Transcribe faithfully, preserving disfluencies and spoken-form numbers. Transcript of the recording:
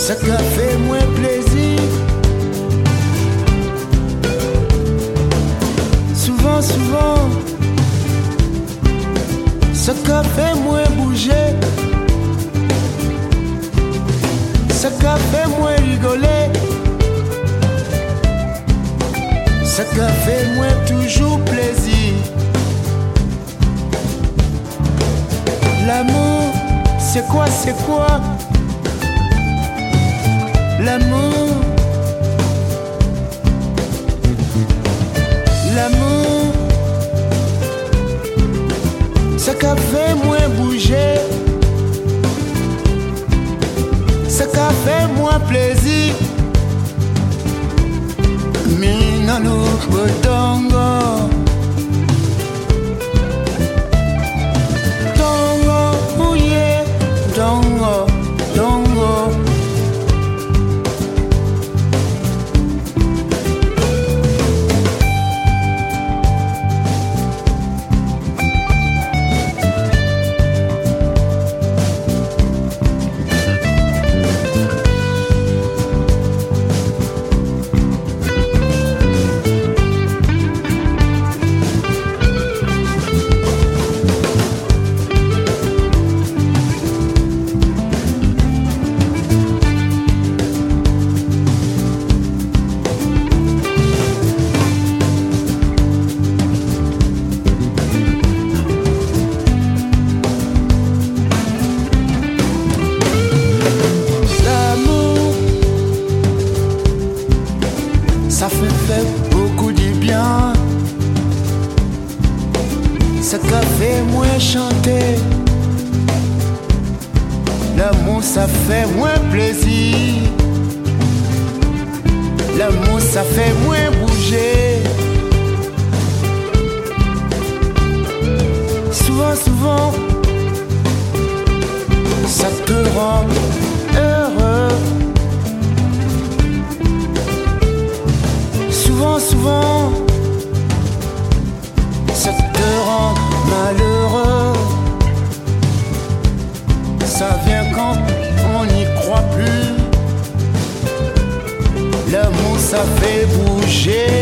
ça qu'a fait moins plaisir. Souvent, souvent, ça qu'a fait moins bouger, ça qu'a fait moins rigoler, ça qu'a fait moins toujours plaisir. L'amour, c'est quoi, c'est quoi? L'amour, l'amour, ça qu'a fait moins bouger, ça qu'a fait moins plaisir. Minano Botongo, Tongo, oh yeah, Tongo, Tongo. Ça fait fait beaucoup de bien, ça qu'a fait moins chanter. L'amour ça fait moins plaisir, l'amour ça fait moins bouger. Souvent, souvent, ça te rend heureux. Souvent, souvent, ça te rend malheureux. Ça vient quand on n'y croit plus. L'amour, ça fait bouger.